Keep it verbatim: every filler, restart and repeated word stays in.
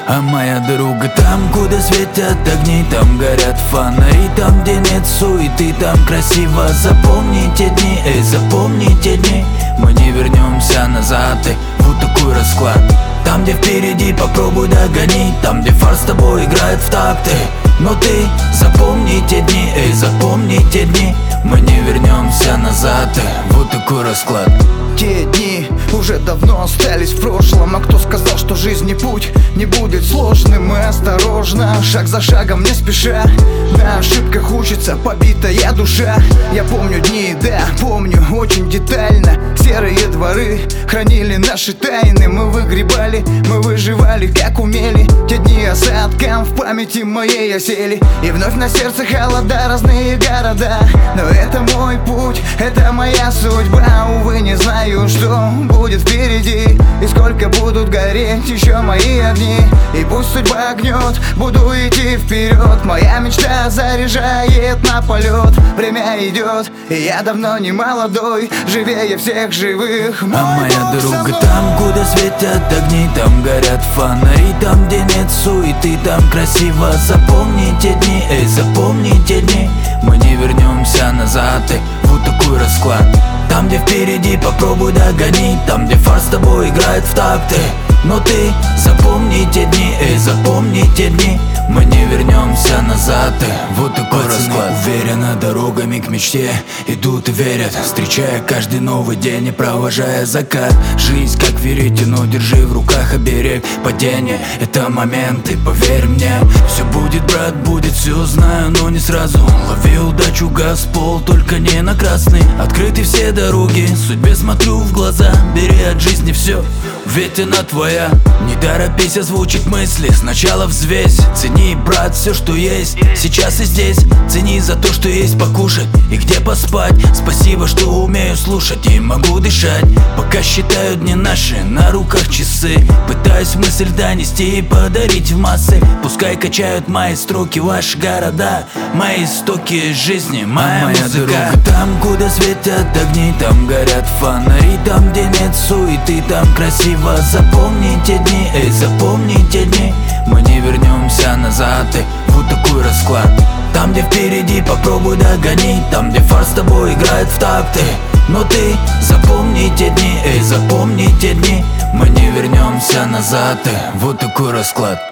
А моя дорога там, куда светят огни, там горят фонари, там, где нет суеты, там красиво. Запомните дни, эй, запомните дни. Мы не вернемся назад, эй, вот такой расклад. Там, где впереди, попробуй догони, там, где фар с тобой играет в такт, эй. Но ты запомните дни, эй, запомните дни. Мы не вернемся назад, эй, вот такой расклад. Те дни уже давно остались в прошлом. А кто сказал, что жизнь и путь не будет сложным? И осторожно, шаг за шагом, не спеша. На ошибках учится побитая душа. Я помню дни, да, помню очень детально. Серые дворы хранили наши тайны. Мы выгребали, мы выживали как умели. Те дни осадком в памяти моей осели. И вновь на сердце холода, разные города. Но это мой путь, это моя судьба. Увы, не знаю, что будет впереди, и сколько будут гореть еще мои огни. И пусть судьба гнет, буду идти вперед. Моя мечта заряжает на полет. Время идет, и я давно не молодой, живее всех живых. Мой а моя путь дорога там, куда светят огни, там горят фонари, там, где нет суеты, там красиво. Запомните дни, эй, запомните дни. Мы не вернемся назад, эй, вот такой расклад. Там, где впереди, попробуй догони, там, где фар с тобой играет в такт, эй. Но ты запомните дни, эй, запомните дни. Мы не вернемся назад, эй, вот такой Пацаны расклад. уверенно дорогами к мечте идут и верят, встречая каждый новый день и провожая закат. Жизнь как веретено, держи в руках оберег. Падение — это моменты, поверь мне. Все будет, брат, будет, все знаю, но не сразу. Лови удачу, газ в пол, только не на красный. Открыты все дороги, судьбе смотрю в глаза. Бери от жизни все, ведь она твоя. Не торопись озвучить мысли, сначала взвесь. Цени, брат, все, что есть, сейчас и здесь. Цени за то, что есть покушать и где поспать. Спасибо, что умею слушать и могу дышать. Пока считаю дни наши, на руках часы. Пытаюсь мысль донести и подарить в массы. Пускай качают мои строки ваши города. Мои истоки жизни, моя, а моя музыка. дорога там, куда светят огни, там горят фонари, там, где нет суеты, там красиво. Запомните дни, эй, запомните дни. Мы не вернемся назад, эй, вот такой расклад. Там, где впереди, попробуй догони, там, где фар с тобой играет в такт, эй. Но ты запомните дни, эй, запомните дни. Мы не вернемся назад, эй, вот такой расклад.